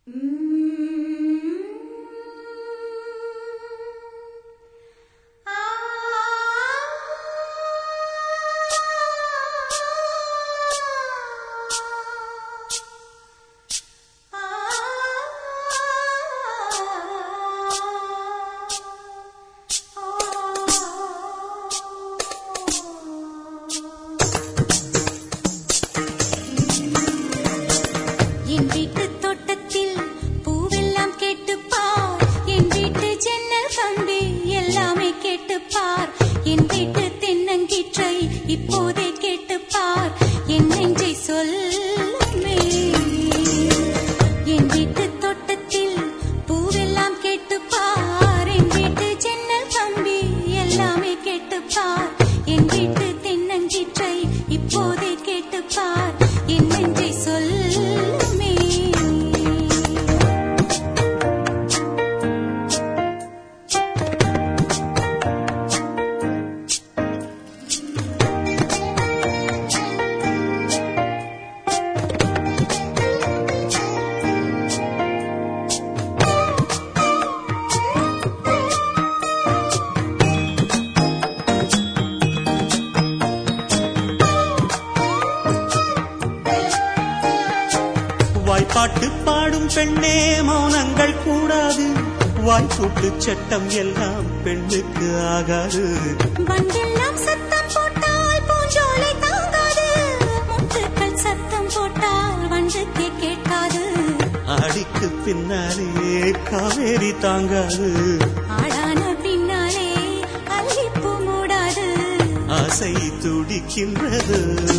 பாட்டு பாடும் பெண்ணே மௌனங்கள் கூடாது, வாய்ப்பூட்டு சட்டம் எல்லாம் பெண்ணுக்கு ஆகாது. வண்டெல்லாம் சத்தம் போட்டால் பூஞ்சோலை தாங்காது, முத்துக்கள் சத்தம் போட்டால் வண்டுக்கு கேட்காது. ஆடிக்கு பின்னாலே காவேரி தாங்காது, ஆடான பின்னாலே அல்லிப்பூ மூடாது. ஆசை துடிக்கின்றது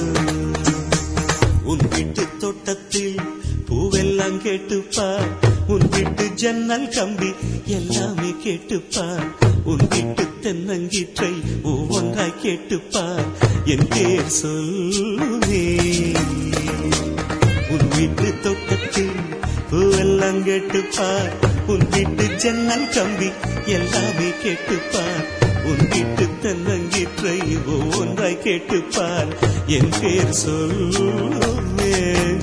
உன் வீட்டு தோட்டத்தில் பூவெல்லாம் கேட்டுப்பார், உன் வீட்டு ஜன்னல் கம்பி எல்லாமே கேட்டுப்பார், உன் வீட்டு தென்னங்கீற்றை ஒவ்வொன்றாய் கேட்டுப்பார், என் பேர் சொல்லுவே. உன் வீட்டு தோட்டத்தில் பூவெல்லாம் கேட்டுப்பார், உன் வீட்டு ஜன்னல் கம்பி எல்லாமே கேட்டுப்பார், உன் வீட்டு தென்னங்கீற்றை ஒவ்வொன்றாய் கேட்டுப்பார், என் பேர் சொல்லுவே.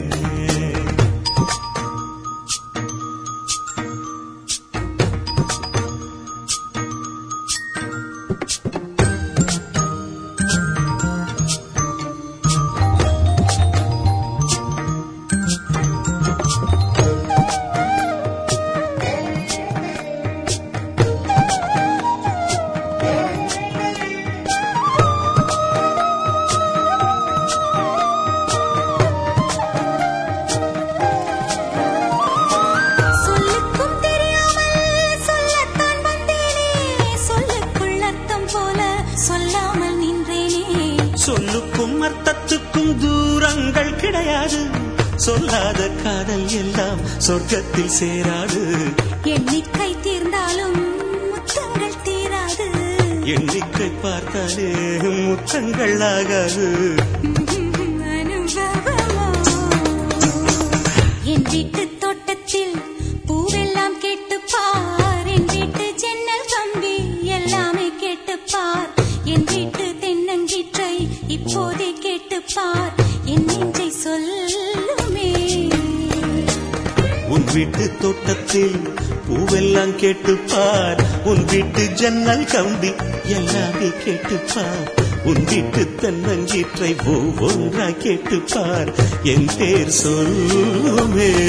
சொல்லுக்கும் அர்த்தத்துக்கும் தூரங்கள் கிடையாது, சொல்லாத காதல் எல்லாம் சொர்க்கத்தில் சேராது. எண்ணிக்கை தீர்ந்தாலும் முத்தங்கள் தீராது, எண்ணிக்கை பார்த்தாலே முத்தங்கள் ஆகாது. என் வீட்டு தோட்டத்தில் பூவெல்லாம் கேட்டுப்பார், என் வீட்டு ஜன்னல் கம்பி எல்லாமே கேட்டுப்பார், என் வீட்டு தென்னங்கீற்றை இப்போதே கேட்டுப்பார், என் நெஞ்சை சொல்லுமே. உன் வீட்டு தோட்டத்தில் பூவெல்லாம் கேட்டுப்பார், உன் வீட்டு ஜன்னல் கம்பி எல்லாமே கேட்டுப்பார், உன் வீட்டு தென்னங்கீற்றை ஒவ்வொன்றாய் கேட்டுப்பார், என் பேர் சொல்லுமே.